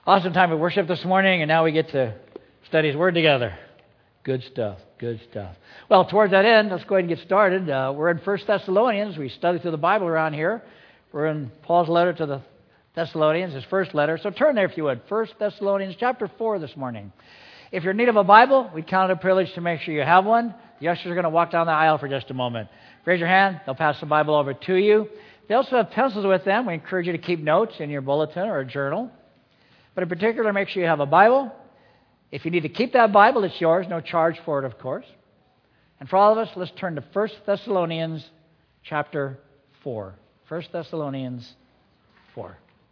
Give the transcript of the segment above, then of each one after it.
Awesome time of worship this morning, and now we get to study His Word together. Good stuff, good stuff. Well, towards that end, let's go ahead and get started. We're in 1 Thessalonians. We study through the Bible around here. We're in Paul's letter to the Thessalonians, his first letter. So turn there if you would. 1 Thessalonians chapter 4 this morning. If you're in need of a Bible, we count it a privilege to make sure you have one. The ushers are going to walk down the aisle for just a moment. Raise your hand. They'll pass the Bible over to you. They also have pencils with them. We encourage you to keep notes in your bulletin or a journal. But in particular, make sure you have a Bible. If you need to keep that Bible, it's yours. No charge for it, of course. And for all of us, let's turn to 1 Thessalonians chapter 4. 1 Thessalonians 4.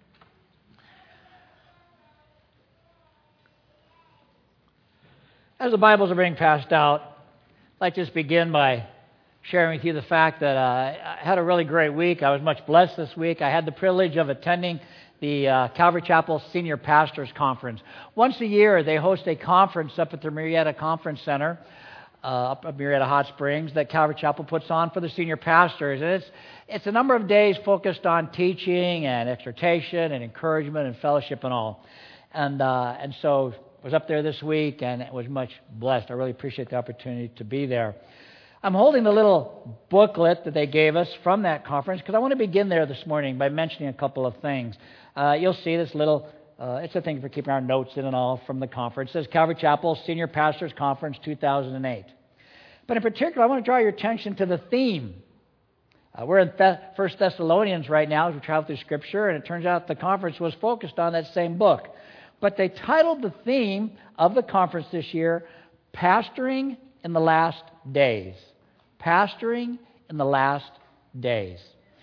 As the Bibles are being passed out, I'd like to just begin by sharing with you the fact that I had a really great week. I was much blessed this week. I had the privilege of attending the Calvary Chapel Senior Pastors Conference. Once a year, they host a conference up at the Marietta Conference Center, up at Marietta Hot Springs, that Calvary Chapel puts on for the senior pastors. And it's a number of days focused on teaching and exhortation and encouragement and fellowship and all. And so I was up there this week and it was much blessed. I really appreciate the opportunity to be there. I'm holding the little booklet that they gave us from that conference because I want to begin there this morning by mentioning a couple of things. You'll see this little, it's a thing for keeping our notes in and all from the conference. It says Calvary Chapel Senior Pastors Conference 2008. But in particular, I want to draw your attention to the theme. We're in 1 Thessalonians right now as we travel through Scripture, and it turns out the conference was focused on that same book. But they titled the theme of the conference this year, Pastoring in the Last Days. Pastoring in the Last Days.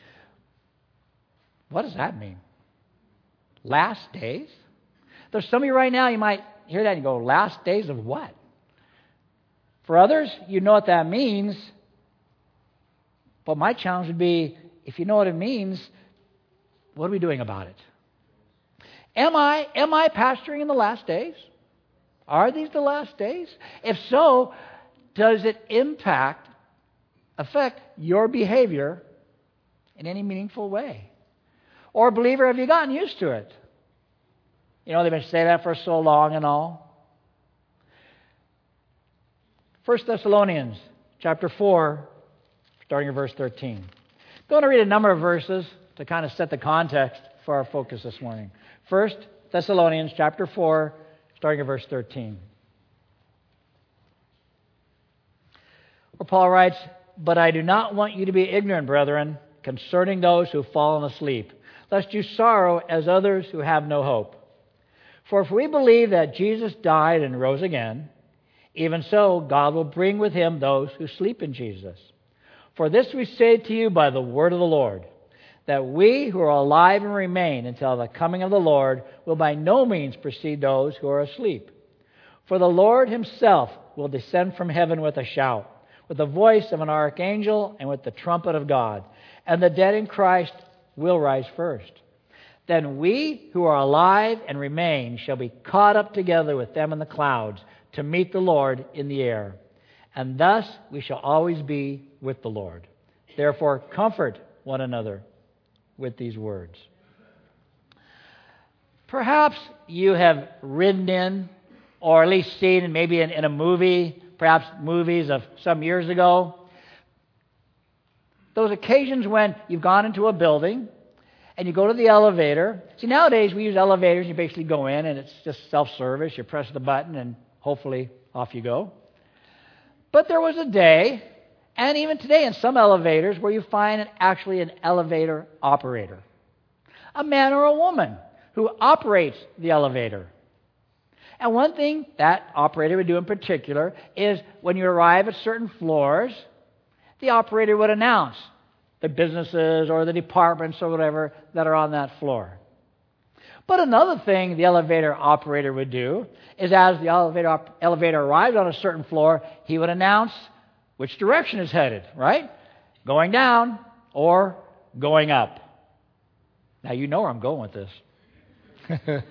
What does that mean? Last days? There's some of you right now, you might hear that and go, last days of what? For others, you know what that means. But my challenge would be, if you know what it means, what are we doing about it? Am I pastoring in the last days? Are these the last days? If so, does it affect your behavior in any meaningful way? Or, believer, have you gotten used to it? You know, they've been saying that for so long and all. 1 Thessalonians chapter 4, starting at verse 13. I'm going to read a number of verses to kind of set the context for our focus this morning. 1 Thessalonians chapter 4, starting at verse 13. Where Paul writes, "But I do not want you to be ignorant, brethren, concerning those who have fallen asleep, lest you sorrow as others who have no hope. For if we believe that Jesus died and rose again, even so God will bring with him those who sleep in Jesus. For this we say to you by the word of the Lord, that we who are alive and remain until the coming of the Lord will by no means precede those who are asleep. For the Lord himself will descend from heaven with a shout, with the voice of an archangel, and with the trumpet of God, and the dead in Christ will rise first. Then we who are alive and remain shall be caught up together with them in the clouds to meet the Lord in the air. And thus we shall always be with the Lord. Therefore comfort one another with these words." Perhaps you have ridden in, or at least seen maybe in a movie, perhaps movies of some years ago, those occasions when you've gone into a building and you go to the elevator. See, nowadays we use elevators. You basically go in and it's just self-service. You press the button and hopefully off you go. But there was a day, and even today in some elevators, where you find actually an elevator operator. A man or a woman who operates the elevator. And one thing that operator would do in particular is when you arrive at certain floors, the operator would announce the businesses or the departments or whatever that are on that floor. But another thing the elevator operator would do is as the elevator arrived on a certain floor, he would announce which direction is headed, right? Going down or going up. Now you know where I'm going with this.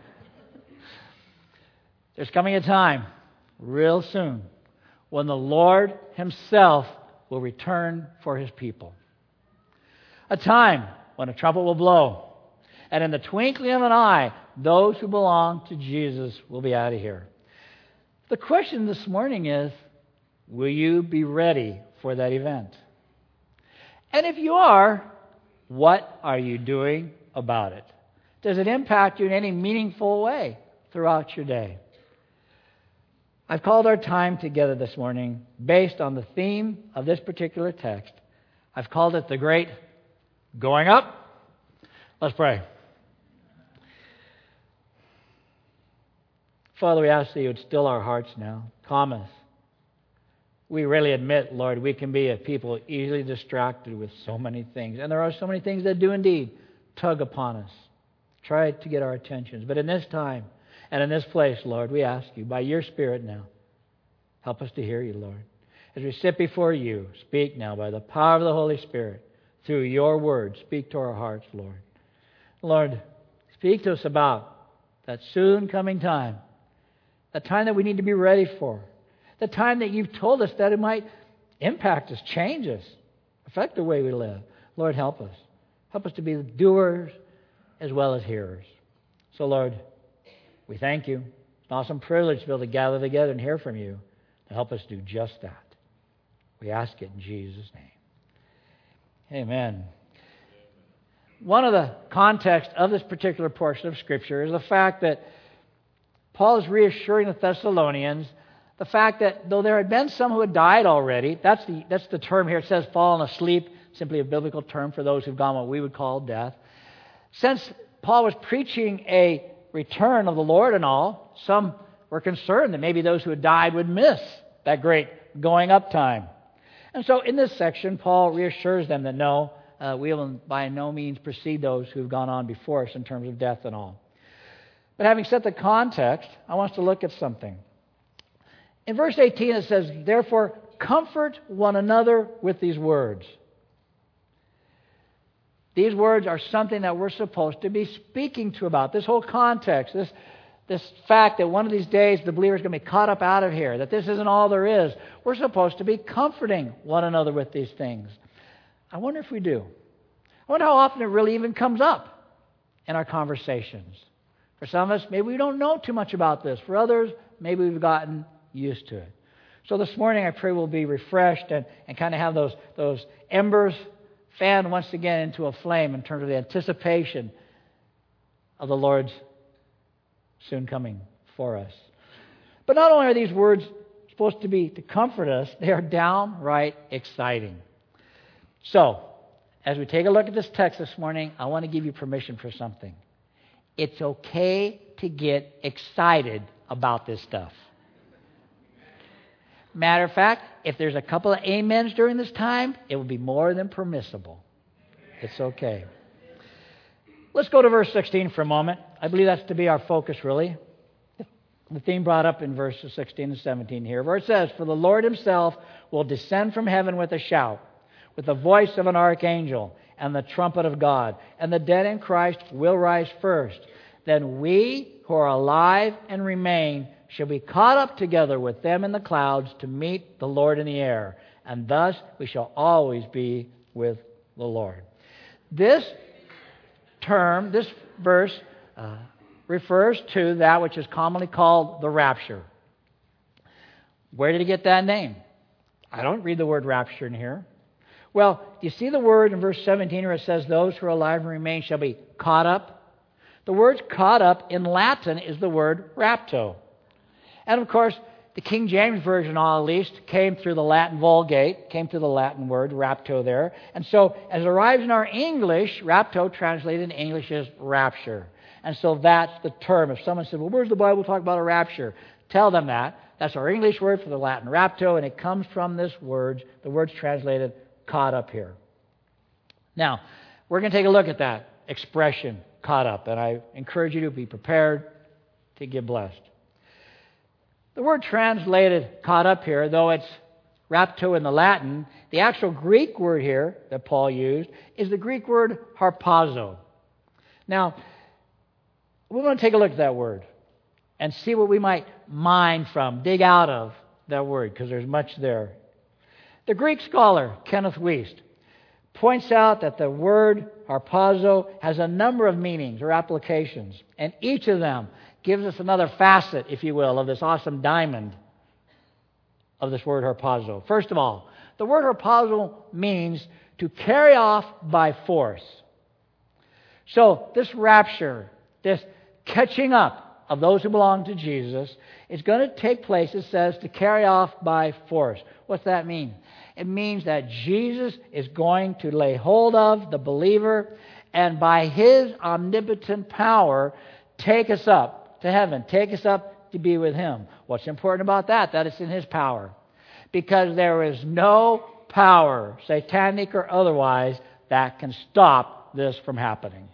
There's coming a time, real soon, when the Lord himself will return for his people. A time when a trumpet will blow, And in the twinkling of an eye, those who belong to Jesus will be out of here. The question this morning is, will you be ready for that event? And if you are, what are you doing about it? Does it impact you in any meaningful way throughout your day? I've called our time together this morning based on the theme of this particular text. I've called it the Great Going Up. Let's pray. Father, we ask that you would still our hearts now. Calm us. We really admit, Lord, we can be a people easily distracted with so many things. And there are so many things that do indeed tug upon us, try to get our attentions. But in this time and in this place, Lord, we ask you, by your Spirit now, help us to hear you, Lord. As we sit before you, speak now by the power of the Holy Spirit, through your word, speak to our hearts, Lord. Lord, speak to us about that soon coming time, the time that we need to be ready for, the time that you've told us that it might impact us, change us, affect the way we live. Lord, help us. Help us to be doers as well as hearers. So, Lord, we thank you. It's an awesome privilege to be able to gather together and hear from you to help us do just that. We ask it in Jesus' name. Amen. One of the context of this particular portion of Scripture is the fact that Paul is reassuring the Thessalonians the fact that though there had been some who had died already, that's the term here. It says fallen asleep, simply a biblical term for those who've gone what we would call death. Since Paul was preaching a return of the Lord and all, some were concerned that maybe those who had died would miss that great going up time. And so in this section, Paul reassures them that no, we will by no means precede those who have gone on before us in terms of death and all. But having set the context, I want us to look at something. In verse 18 it says, therefore, comfort one another with these words. These words are something that we're supposed to be speaking to about. This whole context, this fact that one of these days the believer is going to be caught up out of here, that this isn't all there is. We're supposed to be comforting one another with these things. I wonder if we do. I wonder how often it really even comes up in our conversations. For some of us, maybe we don't know too much about this. For others, maybe we've gotten used to it. So this morning I pray we'll be refreshed and kind of have those embers fanned once again into a flame in terms of the anticipation of the Lord's soon coming for us. But not only are these words supposed to be to comfort us, they are downright exciting. So, as we take a look at this text this morning, I want to give you permission for something. It's okay to get excited about this stuff. Matter of fact, if there's a couple of amens during this time, it will be more than permissible. It's okay. Let's go to verse 16 for a moment. I believe that's to be our focus, really. The theme brought up in verses 16 and 17 here, where it says, for the Lord himself will descend from heaven with a shout, with the voice of an archangel, and the trumpet of God, and the dead in Christ will rise first. Then we who are alive and remain shall be caught up together with them in the clouds to meet the Lord in the air, and thus we shall always be with the Lord. This term, this verse, refers to that which is commonly called the rapture. Where did he get that name? I don't read the word rapture in here. Well, you see the word in verse 17 where it says, those who are alive and remain shall be caught up? The word caught up in Latin is the word rapto. And of course, the King James Version, at least, came through the Latin Vulgate, came through the Latin word, rapto there. And so, as it arrives in our English, rapto translated in English is rapture. And so that's the term. If someone said, well, where's the Bible talk about a rapture? Tell them that. That's our English word for the Latin rapto, and it comes from this word. The word's translated caught up here. Now, we're going to take a look at that expression, caught up, and I encourage you to be prepared to get blessed. The word translated caught up here, though it's rapto in the Latin, the actual Greek word here that Paul used is the Greek word harpazo. Now, we're going to take a look at that word and see what we might mine from, dig out of that word, because there's much there. The Greek scholar, Kenneth Wuest, points out that the word harpazo has a number of meanings or applications, and each of them gives us another facet, if you will, of this awesome diamond of this word harpazo. First of all, the word harpazo means to carry off by force. So this rapture, this catching up of those who belong to Jesus, is going to take place, it says, to carry off by force. What's that mean? It means that Jesus is going to lay hold of the believer and by His omnipotent power take us up to heaven, take us up to be with Him. What's important about that? That it's in His power. Because there is no power, satanic or otherwise, that can stop this from happening.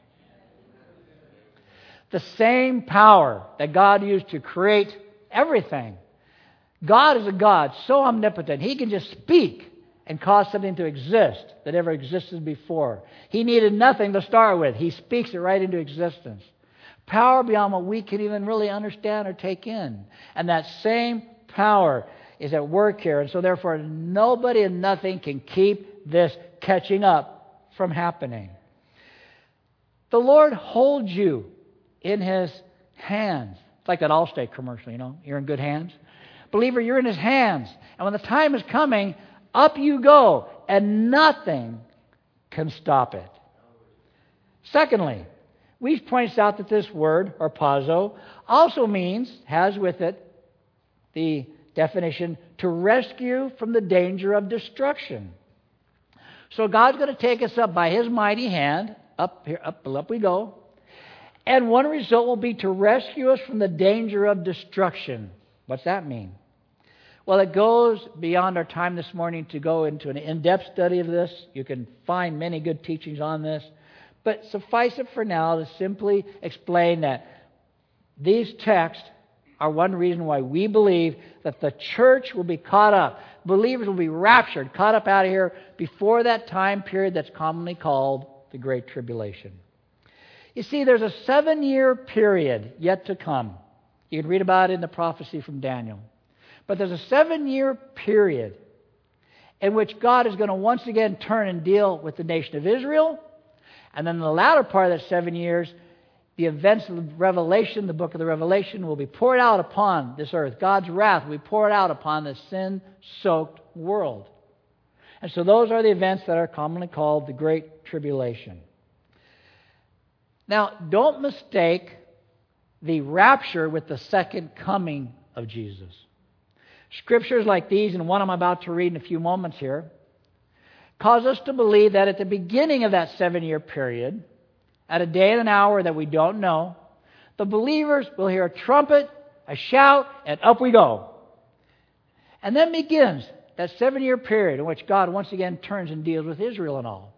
The same power that God used to create everything. God is a God so omnipotent, He can just speak and cause something to exist that never existed before. He needed nothing to start with. He speaks it right into existence. Power beyond what we can even really understand or take in. And that same power is at work here. And so therefore, nobody and nothing can keep this catching up from happening. The Lord holds you in His hands. It's like that Allstate commercial, you know. You're in good hands. Believer, you're in His hands. And when the time is coming, up you go. And nothing can stop it. Secondly, we points out that this word, harpazo, also means, has with it the definition, to rescue from the danger of destruction. So God's going to take us up by His mighty hand, up here, up we go. And one result will be to rescue us from the danger of destruction. What's that mean? Well, it goes beyond our time this morning to go into an in-depth study of this. You can find many good teachings on this. But suffice it for now to simply explain that these texts are one reason why we believe that the church will be caught up. Believers will be raptured, caught up out of here before that time period that's commonly called the Great Tribulation. You see, there's a 7-year period yet to come. You can read about it in the prophecy from Daniel. But there's a 7-year period in which God is going to once again turn and deal with the nation of Israel. And then in the latter part of that 7 years, the events of the Revelation, the book of the Revelation, will be poured out upon this earth. God's wrath will be poured out upon the sin-soaked world. And so those are the events that are commonly called the Great Tribulation. Now, don't mistake the rapture with the second coming of Jesus. Scriptures like these, and one I'm about to read in a few moments here, cause us to believe that at the beginning of that 7-year period, at a day and an hour that we don't know, the believers will hear a trumpet, a shout, and up we go. And then begins that 7-year period in which God once again turns and deals with Israel and all.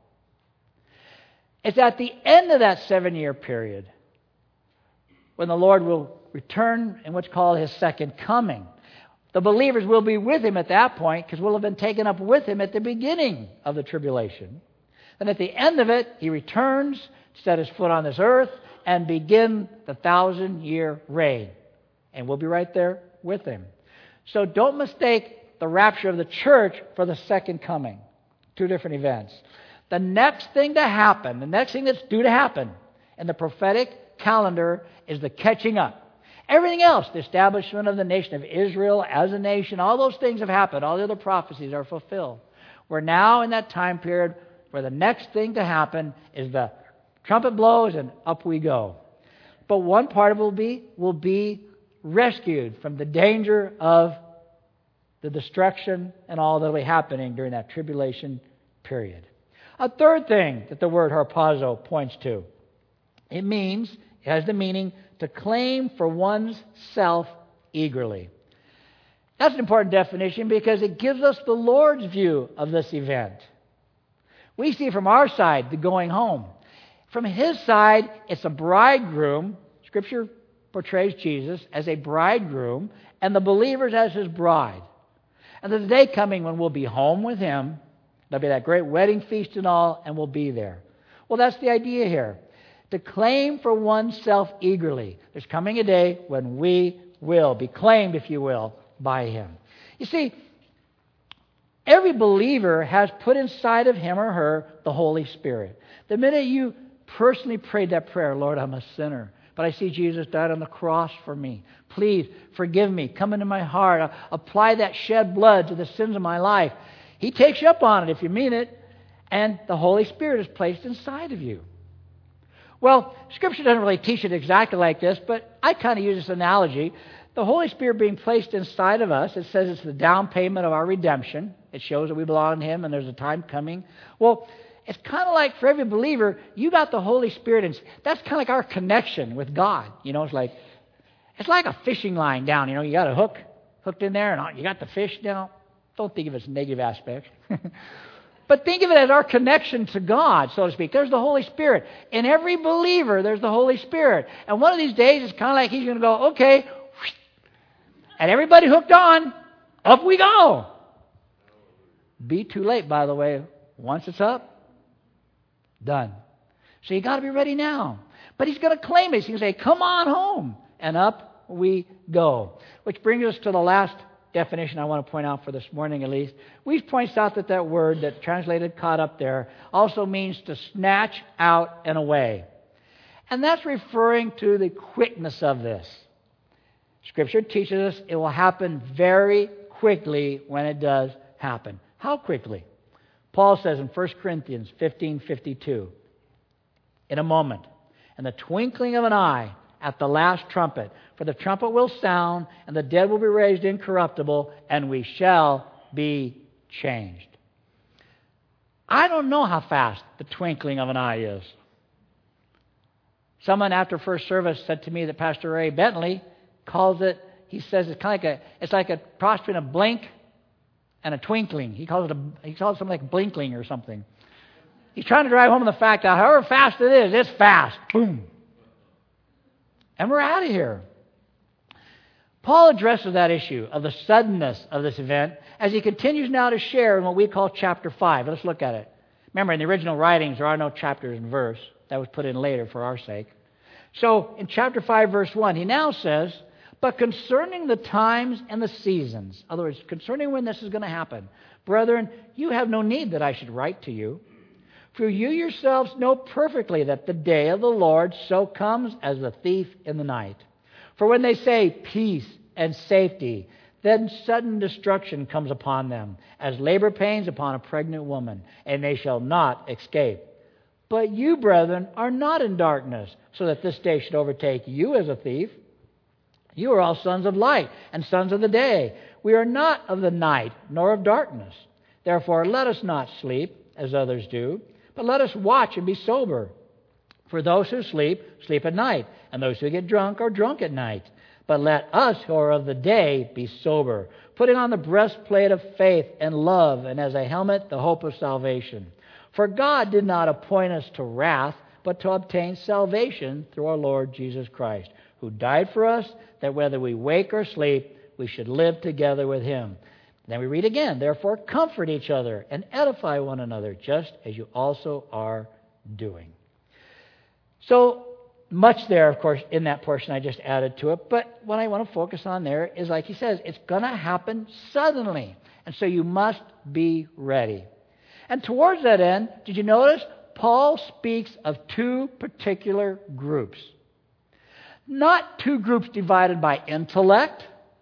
It's at the end of that 7-year period when the Lord will return in what's called His second coming. The believers will be with Him at that point because we'll have been taken up with Him at the beginning of the tribulation. And at the end of it, He returns to set His foot on this earth and begin the 1,000-year reign. And we'll be right there with Him. So don't mistake the rapture of the church for the second coming. Two different events. The next thing to happen, the next thing that's due to happen in the prophetic calendar is the catching up. Everything else, the establishment of the nation of Israel as a nation, all those things have happened. All the other prophecies are fulfilled. We're now in that time period where the next thing to happen is the trumpet blows and up we go. But one part of it will be rescued from the danger of the destruction and all that will be happening during that tribulation period. A third thing that the word harpazo points to, it has the meaning to claim for one's self eagerly. That's an important definition because it gives us the Lord's view of this event. We see from our side the going home. From His side, it's a bridegroom. Scripture portrays Jesus as a bridegroom and the believers as His bride. And there's a day coming when we'll be home with Him. There'll be that great wedding feast and all, and we'll be there. Well, that's the idea here. To claim for oneself eagerly. There's coming a day when we will be claimed, if you will, by Him. You see, Every believer has put inside of him or her the Holy Spirit. The minute you personally prayed that prayer, Lord, I'm a sinner, but I see Jesus died on the cross for me. Please forgive me. Come into my heart. Apply that shed blood to the sins of my life. He takes you up on it if you mean it, and the Holy Spirit is placed inside of you. Well, Scripture doesn't really teach it exactly like this, but I kind of use this analogy. The Holy Spirit being placed inside of us, it says it's the down payment of our redemption. It shows that we belong to Him and there's a time coming. Well, it's kind of like for every believer, you got the Holy Spirit, and that's kind of like our connection with God. You know, it's like a fishing line down. You know, you got a hook hooked in there, and you got the fish down. Don't think of it as a negative aspect. But think of it as our connection to God, so to speak. There's the Holy Spirit. In every believer, there's the Holy Spirit. And one of these days, it's kind of like He's going to go, okay, and everybody hooked on, up we go. Be too late, by the way. Once it's up, done. So you got to be ready now. But He's going to claim it. He's going to say, come on home. And up we go. Which brings us to the last definition I want to point out for this morning at least. We points out that word that's translated caught up there also means to snatch out and away. And that's referring to the quickness of this. Scripture teaches us it will happen very quickly when it does happen. How quickly? Paul says in 1 Corinthians 15:52, in a moment, in the twinkling of an eye, at the last trumpet, for the trumpet will sound, and the dead will be raised incorruptible, and we shall be changed. I don't know how fast the twinkling of an eye is. Someone after first service said to me that Pastor Ray Bentley calls it, he says it's kind of like a cross between a blink and a twinkling. He calls it something like blinkling or something. He's trying to drive home the fact that however fast it is, it's fast. Boom. And we're out of here. Paul addresses that issue of the suddenness of this event as he continues now to share in what we call chapter 5. Let's look at it. Remember, in the original writings, there are no chapters and verse. That was put in later for our sake. So, in chapter 5, verse 1, he now says, but concerning the times and the seasons, in other words, concerning when this is going to happen, brethren, you have no need that I should write to you. For you yourselves know perfectly that the day of the Lord so comes as a thief in the night. For when they say peace and safety, then sudden destruction comes upon them, as labor pains upon a pregnant woman, and they shall not escape. But you, brethren, are not in darkness, so that this day should overtake you as a thief. You are all sons of light and sons of the day. We are not of the night, nor of darkness. Therefore, let us not sleep, as others do, but let us watch and be sober. For those who sleep, sleep at night, and those who get drunk are drunk at night. But let us who are of the day be sober, putting on the breastplate of faith and love, and as a helmet the hope of salvation. For God did not appoint us to wrath, but to obtain salvation through our Lord Jesus Christ, who died for us, that whether we wake or sleep, we should live together with Him. Then we read again, therefore comfort each other and edify one another, just as you also are doing. So much there, of course, in that portion I just added to it. But what I want to focus on there is, like he says, it's going to happen suddenly. And so you must be ready. And towards that end, did you notice? Paul speaks of two particular groups. Not two groups divided by intellect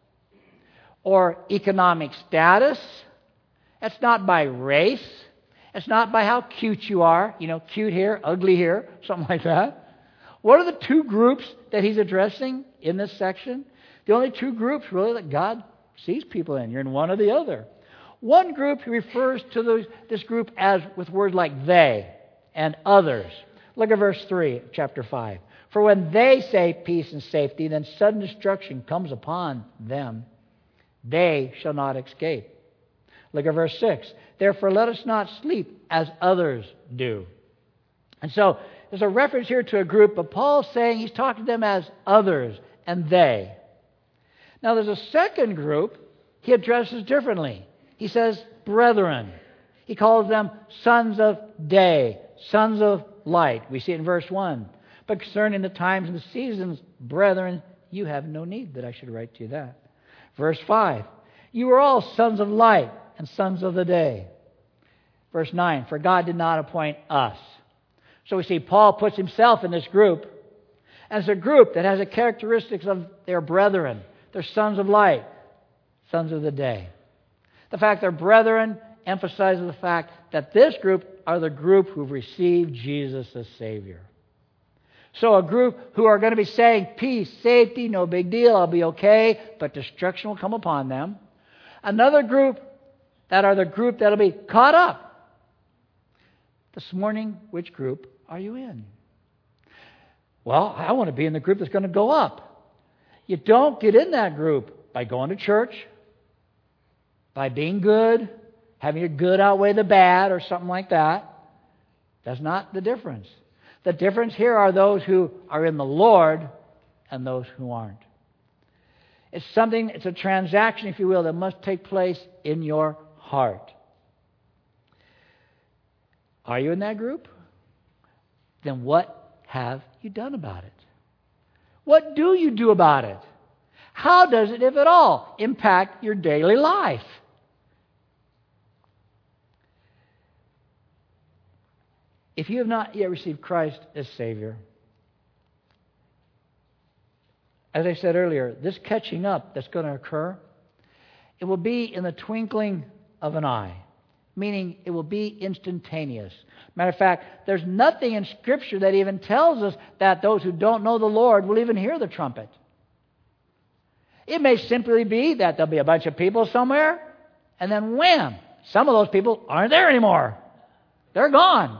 or economic status. It's not by race. It's not by how cute you are. You know, cute here, ugly here, something like that. What are the two groups that he's addressing in this section? The only two groups, really, that God sees people in. You're in one or the other. One group, he refers to this group as with words like they and others. Look at verse 3, chapter 5. For when they say peace and safety, then sudden destruction comes upon them. They shall not escape. Look at verse 6. Therefore let us not sleep as others do. And so there's a reference here to a group, but Paul's saying he's talking to them as others and they. Now there's a second group he addresses differently. He says brethren. He calls them sons of day, sons of light. We see it in verse 1. But concerning the times and the seasons, brethren, you have no need that I should write to you that. Verse 5. You are all sons of light and sons of the day. Verse 9, for God did not appoint us. So we see Paul puts himself in this group. And it's a group that has the characteristics of their brethren. They're sons of light, sons of the day. The fact they're brethren emphasizes the fact that this group are the group who've received Jesus as Savior. So a group who are going to be saying, peace, safety, no big deal, I'll be okay, but destruction will come upon them. Another group that are the group that'll be caught up. This morning, which group are you in? Well, I want to be in the group that's going to go up. You don't get in that group by going to church, by being good, having your good outweigh the bad or something like that. That's not the difference. The difference here are those who are in the Lord and those who aren't. It's a transaction, if you will, that must take place in your heart. Are you in that group? Then what have you done about it? What do you do about it? How does it, if at all, impact your daily life? If you have not yet received Christ as Savior, as I said earlier, this catching up that's going to occur, it will be in the twinkling of an eye, meaning it will be instantaneous. Matter of fact, there's nothing in Scripture that even tells us that those who don't know the Lord will even hear the trumpet. It may simply be that there'll be a bunch of people somewhere, and then wham, some of those people aren't there anymore. They're gone.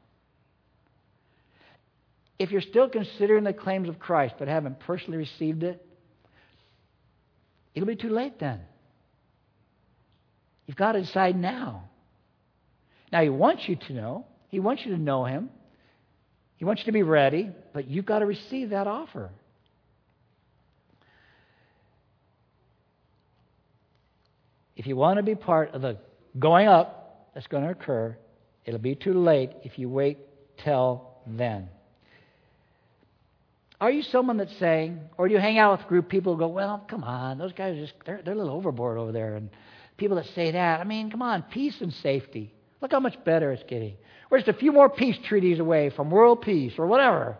If you're still considering the claims of Christ but haven't personally received it, it'll be too late then. You've got to decide now. Now, He wants you to know. He wants you to know Him. He wants you to be ready, but you've got to receive that offer. If you want to be part of the going up that's going to occur, it'll be too late if you wait till then. Are you someone that's saying, or do you hang out with a group of people who go, well, come on, those guys they're a little overboard over there, and people that say that, I mean, come on, peace and safety. Look how much better it's getting. We're just a few more peace treaties away from world peace or whatever.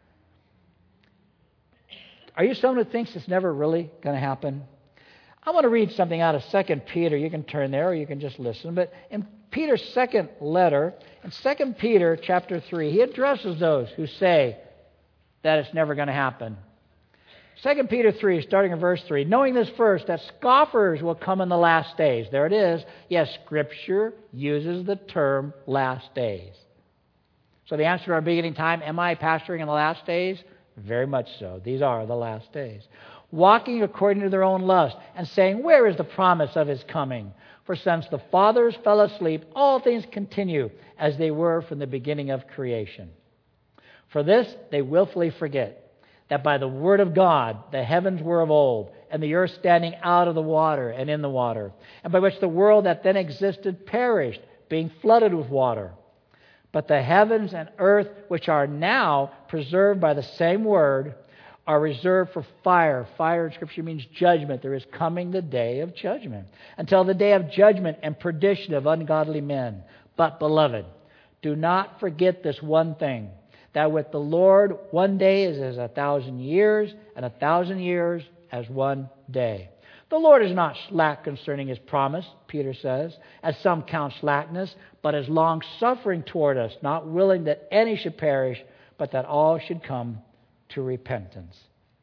Are you someone who thinks it's never really going to happen? I want to read something out of 2 Peter. You can turn there or you can just listen. But in Peter's second letter, in 2 Peter chapter 3, he addresses those who say that it's never going to happen. 2 Peter 3, starting in verse 3, knowing this first, that scoffers will come in the last days. There it is. Yes, Scripture uses the term last days. So the answer to our beginning time, am I pastoring in the last days? Very much so. These are the last days. Walking according to their own lust, and saying, where is the promise of His coming? For since the fathers fell asleep, all things continue as they were from the beginning of creation. For this they willfully forget, that by the word of God the heavens were of old, and the earth standing out of the water and in the water, and by which the world that then existed perished, being flooded with water. But the heavens and earth, which are now preserved by the same word, are reserved for fire. Fire in Scripture means judgment. There is coming the day of judgment, until the day of judgment and perdition of ungodly men. But, beloved, do not forget this one thing, that with the Lord 1 day is as 1,000 years, and 1,000 years as 1 day. The Lord is not slack concerning His promise, Peter says, as some count slackness, but is long-suffering toward us, not willing that any should perish, but that all should come to repentance.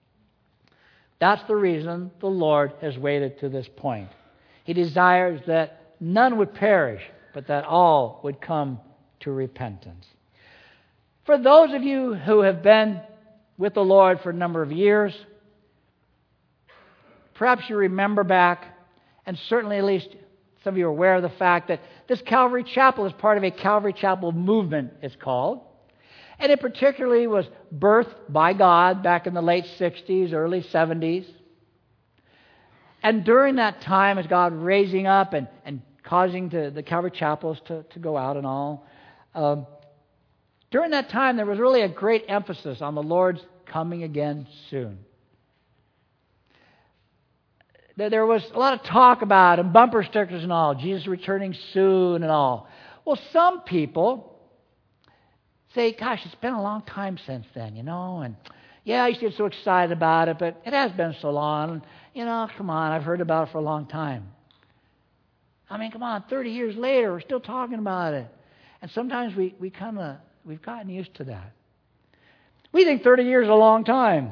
That's the reason the Lord has waited to this point. He desires that none would perish, but that all would come to repentance. For those of you who have been with the Lord for a number of years, perhaps you remember back, and certainly at least some of you are aware of the fact that this Calvary Chapel is part of a Calvary Chapel movement, it's called. And it particularly was birthed by God back in the late 60s, early 70s. And during that time, as God raising up and causing the Calvary Chapels to go out and all, during that time, there was really a great emphasis on the Lord's coming again soon. There was a lot of talk about and bumper stickers and all, Jesus returning soon and all. Well, some people say, gosh, it's been a long time since then, and yeah, I used to get so excited about it, but it has been so long. Come on, I've heard about it for a long time. I mean, come on, 30 years later, we're still talking about it. And sometimes we've gotten used to that. We think 30 years is a long time.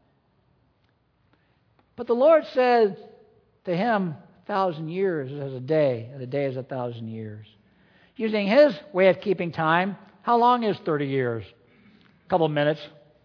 But the Lord said to him, 1,000 years is a day, and a day is 1,000 years. Using his way of keeping time, how long is 30 years? A couple of minutes.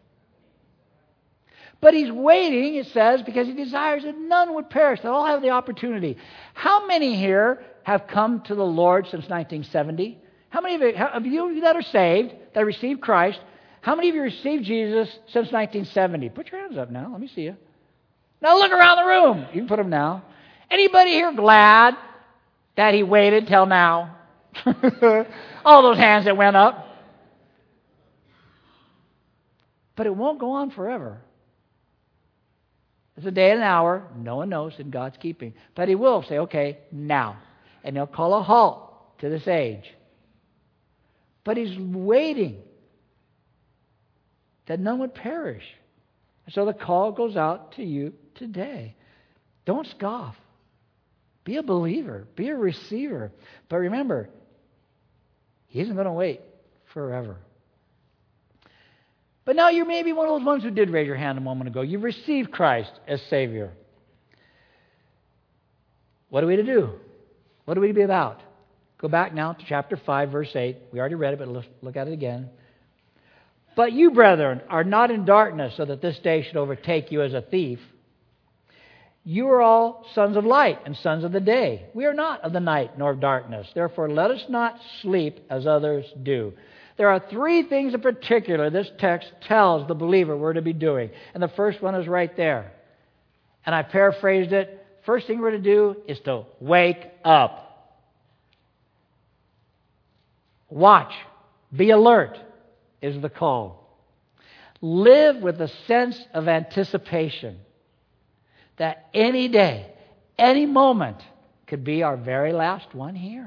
But he's waiting, it says, because he desires that none would perish, that all have the opportunity. How many here have come to the Lord since 1970? How many of you that are saved, that received Christ, how many of you received Jesus since 1970? Put your hands up now. Let me see you. Now look around the room. You can put them now. Anybody here glad that he waited till now? All those hands that went up. But it won't go on forever. It's a day and an hour. No one knows in God's keeping. But he will say, okay, now. And he'll call a halt to this age. But he's waiting that none would perish. And so the call goes out to you today. Don't scoff. Be a believer. Be a receiver. But remember, he isn't going to wait forever. But now you may be one of those ones who did raise your hand a moment ago. You received Christ as Savior. What are we to do? What are we to be about? Go back now to chapter 5, verse 8. We already read it, but let's look at it again. But you, brethren, are not in darkness, so that this day should overtake you as a thief. You are all sons of light and sons of the day. We are not of the night nor of darkness. Therefore, let us not sleep as others do. There are three things in particular this text tells the believer we're to be doing. And the first one is right there. And I paraphrased it. First thing we're to do is to wake up. Watch. Be alert is the call. Live with a sense of anticipation that any day, any moment could be our very last one here.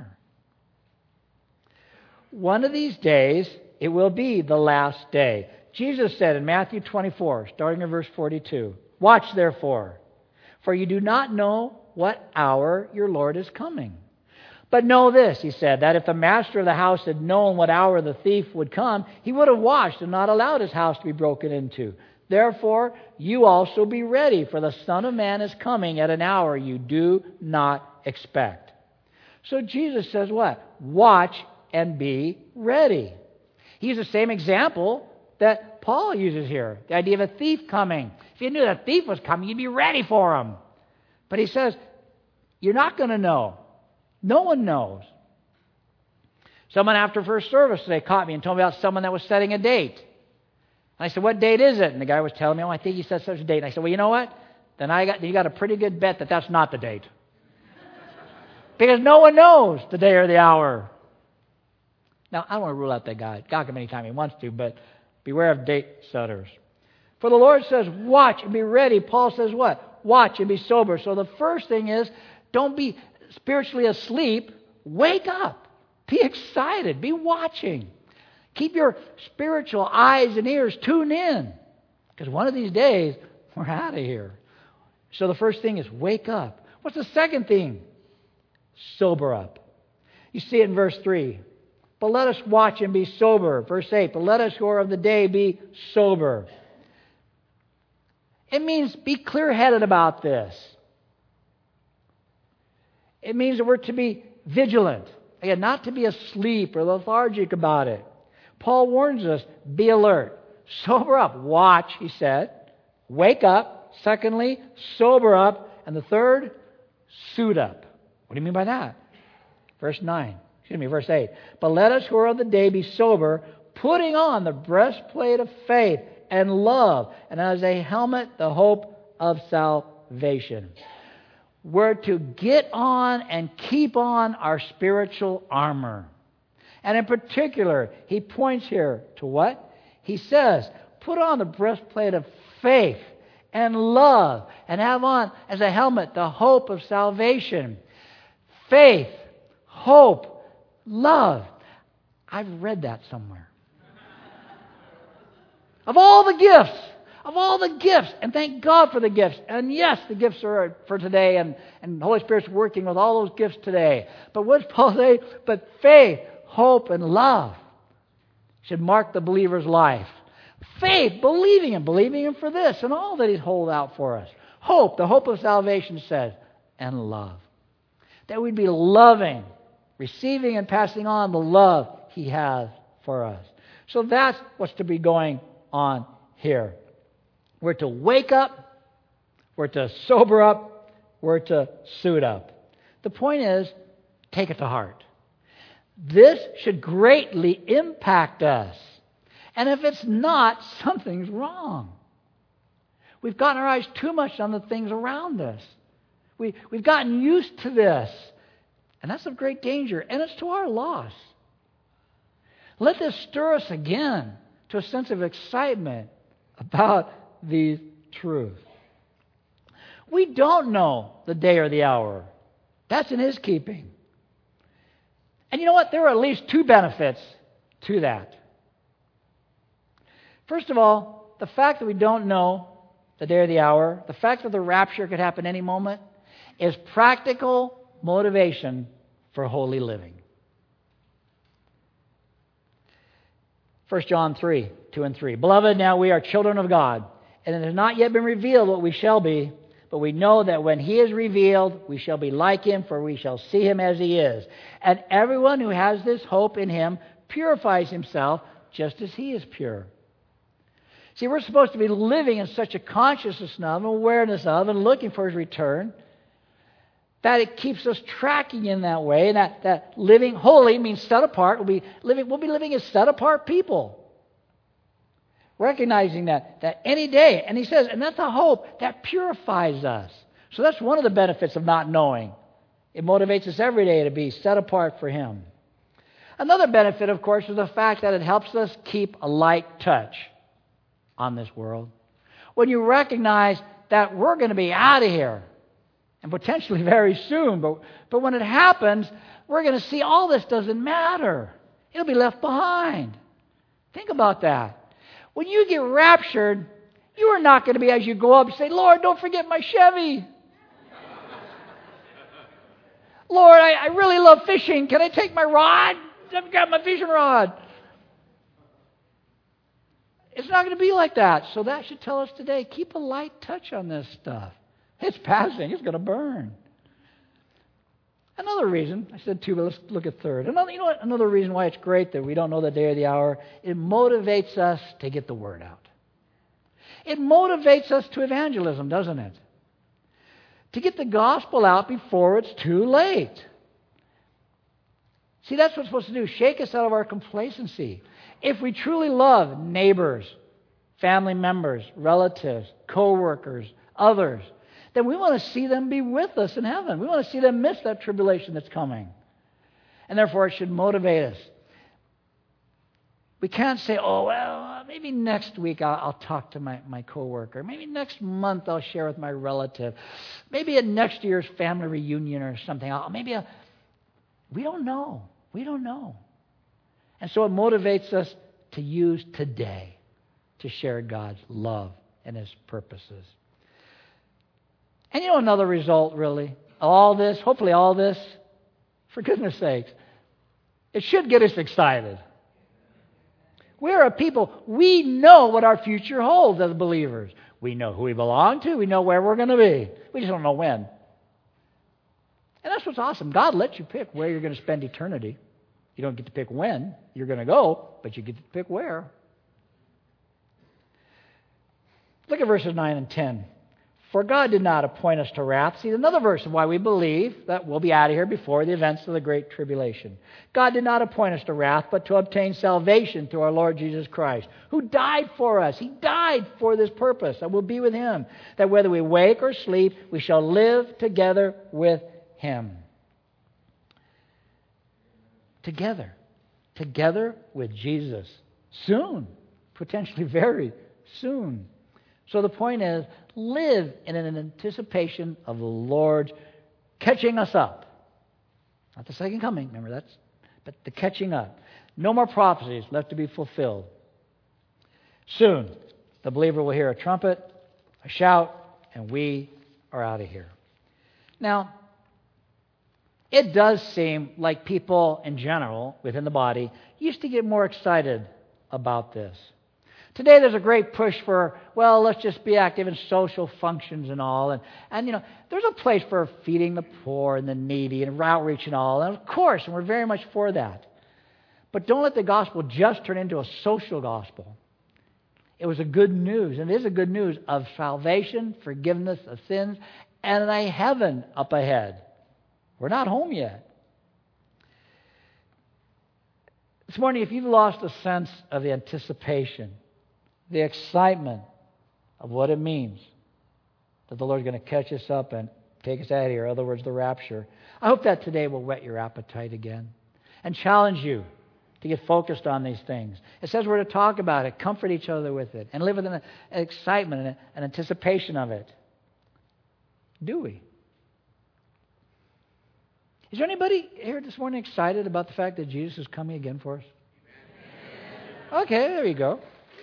One of these days, it will be the last day. Jesus said in Matthew 24, starting in verse 42, watch therefore, for you do not know what hour your Lord is coming. But know this, he said, that if the master of the house had known what hour the thief would come, he would have watched and not allowed his house to be broken into. Therefore, you also be ready, for the Son of Man is coming at an hour you do not expect. So Jesus says what? Watch and be ready. He used the same example that Paul uses here, the idea of a thief coming. If you knew that thief was coming, you'd be ready for him. But he says, you're not going to know. No one knows. Someone after first service, they caught me and told me about someone that was setting a date. And I said, what date is it? And the guy was telling me, I think he said such a date. And I said, well, you know what? Then you got a pretty good bet that that's not the date. Because no one knows the day or the hour. Now, I don't want to rule out that guy. God can anytime he wants to, but beware of date setters. For the Lord says, watch and be ready. Paul says what? Watch and be sober. So the first thing is, don't be spiritually asleep. Wake up. Be excited. Be watching. Keep your spiritual eyes and ears tuned in. Because one of these days, we're out of here. So the first thing is wake up. What's the second thing? Sober up. You see it in verse 3. But let us watch and be sober. Verse 8. But let us who are of the day be sober. It means be clear-headed about this. It means that we're to be vigilant. Again, not to be asleep or lethargic about it. Paul warns us, be alert. Sober up. Watch, he said. Wake up. Secondly, sober up. And the third, suit up. What do you mean by that? Verse 8. But let us who are of the day be sober, putting on the breastplate of faith and love, and as a helmet, the hope of salvation. We're to get on and keep on our spiritual armor. And in particular, he points here to what? He says, put on the breastplate of faith and love, and have on as a helmet the hope of salvation. Faith, hope, love. I've read that somewhere. Of all the gifts, and thank God for the gifts. And yes, the gifts are for today, and the Holy Spirit's working with all those gifts today. But what's Paul say? But faith, hope, and love should mark the believer's life. Faith, believing Him for this and all that He'd hold out for us. Hope, the hope of salvation says, and love. That we'd be loving, receiving and passing on the love He has for us. So that's what's to be going on here. We're to wake up, we're to sober up, we're to suit up. The point is, take it to heart. This should greatly impact us. And if it's not, something's wrong. We've gotten our eyes too much on the things around us. We've gotten used to this. And that's of great danger. And it's to our loss. Let this stir us again to a sense of excitement about these truths. We don't know the day or the hour. That's in His keeping. And you know what? There are at least two benefits to that. First of all, the fact that we don't know the day or the hour, the fact that the rapture could happen any moment, is practical motivation for holy living. 1 John 3, 2 and 3. Beloved, now we are children of God, and it has not yet been revealed what we shall be, but we know that when He is revealed, we shall be like Him, for we shall see Him as He is. And everyone who has this hope in Him purifies himself just as He is pure. See, we're supposed to be living in such a consciousness of, awareness of, and looking for His return, that it keeps us tracking in that way, and that living holy means set apart. We'll be living as set apart people. Recognizing that any day, and he says, and that's a hope that purifies us. So that's one of the benefits of not knowing. It motivates us every day to be set apart for Him. Another benefit, of course, is the fact that it helps us keep a light touch on this world. When you recognize that we're going to be out of here, and potentially very soon, but when it happens, we're going to see all this doesn't matter. It'll be left behind. Think about that. When you get raptured, you are not going to be, as you go up, say, Lord, don't forget my Chevy. Lord, I really love fishing. Can I take my rod? I've got my fishing rod. It's not going to be like that. So that should tell us today, keep a light touch on this stuff. It's passing. It's going to burn. Another reason, I said two, but let's look at third. Another reason why it's great that we don't know the day or the hour, it motivates us to get the word out. It motivates us to evangelism, doesn't it? To get the gospel out before it's too late. See, that's what it's supposed to do, shake us out of our complacency. If we truly love neighbors, family members, relatives, co-workers, others, then we want to see them be with us in heaven. We want to see them miss that tribulation that's coming. And therefore, it should motivate us. We can't say, oh, well, maybe next week I'll talk to my coworker. Maybe next month I'll share with my relative. Maybe at next year's family reunion or something. We don't know. We don't know. And so it motivates us to use today to share God's love and His purposes. And you know another result, really, all this, hopefully all this, for goodness sakes, it should get us excited. We're a people, we know what our future holds as believers. We know who we belong to, we know where we're going to be. We just don't know when. And that's what's awesome. God lets you pick where you're going to spend eternity. You don't get to pick when you're going to go, but you get to pick where. Look at verses 9 and 10. For God did not appoint us to wrath. See, another verse of why we believe that we'll be out of here before the events of the Great Tribulation. God did not appoint us to wrath, but to obtain salvation through our Lord Jesus Christ, who died for us. He died for this purpose, that we'll be with Him, that whether we wake or sleep, we shall live together with Him. Together with Jesus. Soon. Potentially very soon. So the point is, live in an anticipation of the Lord catching us up. Not the second coming, remember but the catching up. No more prophecies left to be fulfilled. Soon, the believer will hear a trumpet, a shout, and we are out of here. Now, it does seem like people in general, within the body, used to get more excited about this. Today there's a great push for, well, let's just be active in social functions and all. And there's a place for feeding the poor and the needy and outreach and all. And of course, and we're very much for that. But don't let the gospel just turn into a social gospel. It was a good news, and it is a good news of salvation, forgiveness of sins, and a heaven up ahead. We're not home yet. This morning, if you've lost a sense of the anticipation, the excitement of what it means that the Lord's going to catch us up and take us out of here, in other words, the rapture, I hope that today will whet your appetite again and challenge you to get focused on these things. It says we're to talk about it, comfort each other with it, and live with an excitement and an anticipation of it. Do we? Is there anybody here this morning excited about the fact that Jesus is coming again for us? Okay, there you go.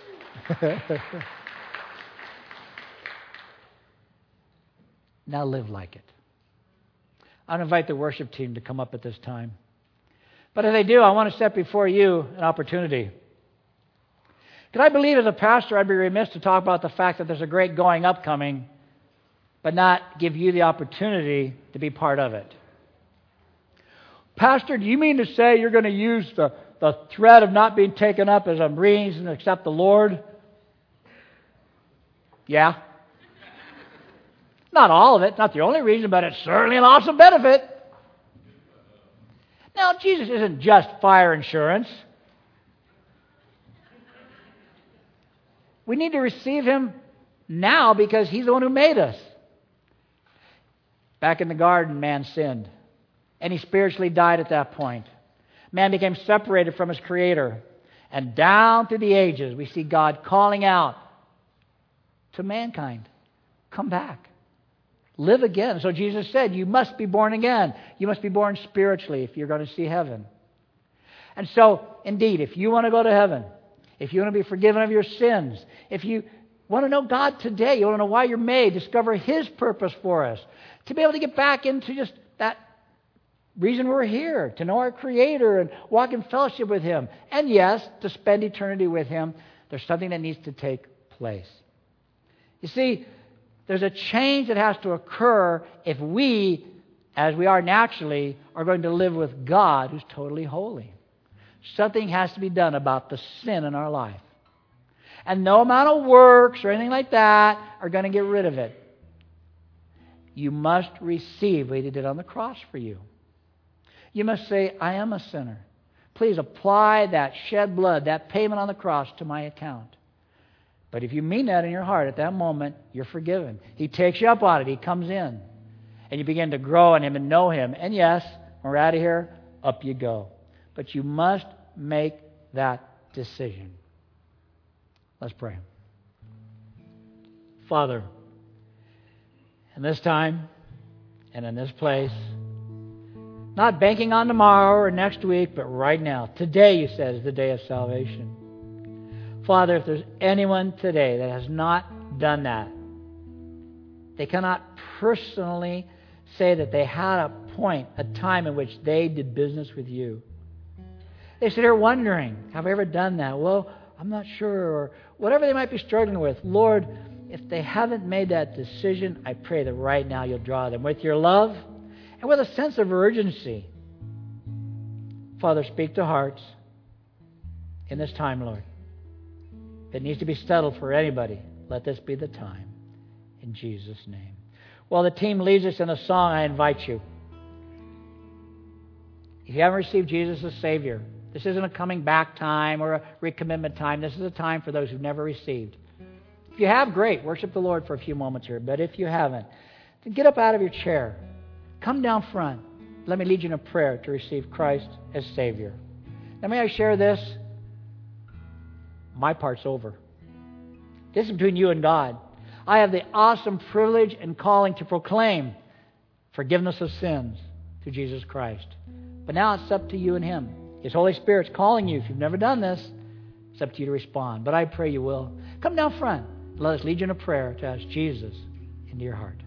Now live like it. I'll invite the worship team to come up at this time. But if they do, I want to set before you an opportunity. Because I believe as a pastor, I'd be remiss to talk about the fact that there's a great going up coming, but not give you the opportunity to be part of it. Pastor, do you mean to say you're going to use the threat of not being taken up as a reason to accept the Lord? Yeah. Not all of it, not the only reason, but it's certainly an awesome benefit. Now, Jesus isn't just fire insurance. We need to receive Him now because He's the one who made us. Back in the garden, man sinned. And he spiritually died at that point. Man became separated from his Creator. And down through the ages, we see God calling out to mankind, come back. Live again. So Jesus said, you must be born again. You must be born spiritually if you're going to see heaven. And so, indeed, if you want to go to heaven, if you want to be forgiven of your sins, if you want to know God today, you want to know why you're made, discover His purpose for us, to be able to get back into just that reason we're here, to know our Creator and walk in fellowship with Him. And yes, to spend eternity with Him, there's something that needs to take place. You see, there's a change that has to occur if we, as we are naturally, are going to live with God who's totally holy. Something has to be done about the sin in our life. And no amount of works or anything like that are going to get rid of it. You must receive what He did on the cross for you. You must say, I am a sinner. Please apply that shed blood, that payment on the cross to my account. But if you mean that in your heart at that moment, you're forgiven. He takes you up on it. He comes in. And you begin to grow in Him and know Him. And yes, when we're out of here, up you go. But you must make that decision. Let's pray. Father, in this time and in this place, not banking on tomorrow or next week, but right now. Today, you said, is the day of salvation. Father, if there's anyone today that has not done that, they cannot personally say that they had a point, a time in which they did business with you. They sit here wondering, have I ever done that? Well, I'm not sure, or whatever they might be struggling with. Lord, if they haven't made that decision, I pray that right now you'll draw them with your love and with a sense of urgency. Father, speak to hearts in this time, Lord. If it needs to be settled for anybody, let this be the time. In Jesus' name. While the team leads us in a song, I invite you. If you haven't received Jesus as Savior, this isn't a coming back time or a recommitment time. This is a time for those who've never received. If you have, great. Worship the Lord for a few moments here. But if you haven't, then get up out of your chair. Come down front. Let me lead you in a prayer to receive Christ as Savior. Now, may I share this? My part's over. This is between you and God. I have the awesome privilege and calling to proclaim forgiveness of sins through Jesus Christ. But now it's up to you and Him. His Holy Spirit's calling you. If you've never done this, it's up to you to respond. But I pray you will. Come down front. Let us lead you in a prayer to ask Jesus into your heart.